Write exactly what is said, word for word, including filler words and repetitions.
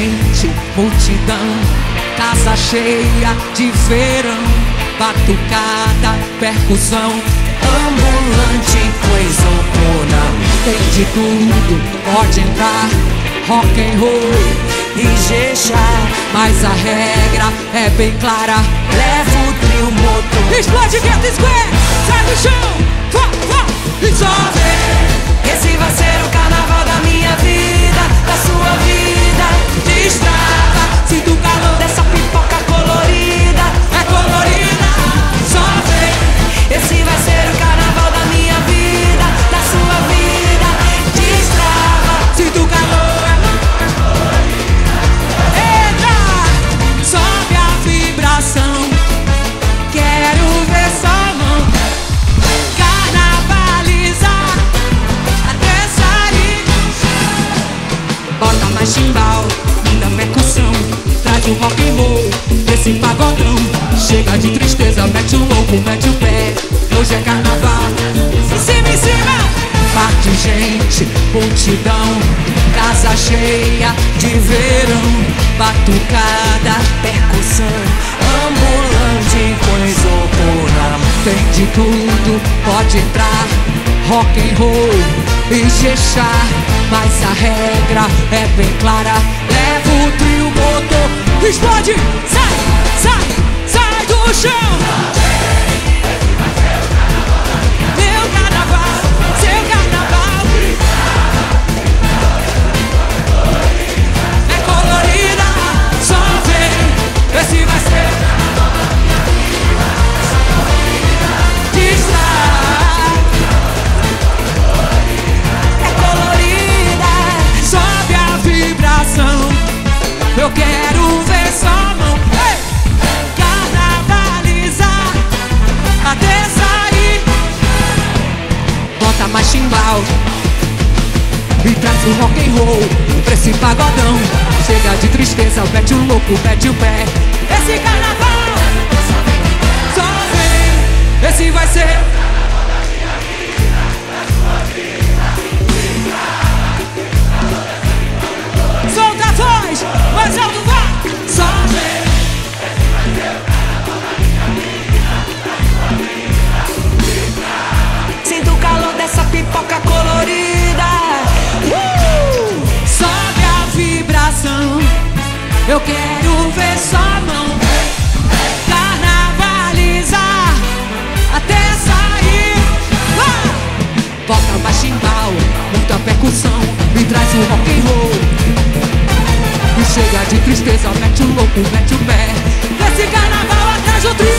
gente, multidão, casa cheia de verão, batucada, percussão, ambulante com isopor. Tem de tudo, pode entrar, rock and roll e Ijexá, mas a regra é bem clara. Leva o trio motor, explode Get Square, sai do chão, vá, vá, e sobe. Esse vai ser o carnaval da minha vida, da sua vida. Destrava, sinto o calor dessa pipoca colorida. É colorida, só vem. Esse vai ser o carnaval da minha vida, da sua vida. Destrava, sinto o calor. Entra, sobe a vibração. Quero ver sua mão carnavalizar até sair. Bota mais chimbal, muita percussão, traz o rock and roll, esse pagodão. Chega de tristeza, mete o louco, mete o pé. Hoje é carnaval, em cima, em cima. Parte gente, multidão, casa cheia de verão, batucada, percussão, ambulante com isopor na mão. Tem de tudo, pode entrar, rock and roll e Ijexá, mas a regra é bem clara. Leva o trio motor, explode, sai, sai, sai do chão. Meu carnaval, seu carnaval, é colorida, só vem. Esse vai ser distrai. É colorida, sobe a vibração. Eu quero ver sua mão, hey! Carnavalizar até sair. Bota mais chimbal e traz o rock and roll pra esse pagodão. Chega de tristeza, mete o louco, mete o pé. Esse carnaval só vem. Esse vai ser solta a voz, mais alto vai. Só vem. Sinto o calor dessa pipoca colorida. uh! Sobe a vibração. Eu quero ver sua mão carnavalizar até sair. uh! Bota mais chimbal, muita percussão e traz o rock and roll. E chega de tristeza, mete o louco, mete o pé. Nesse carnaval atrás do trio.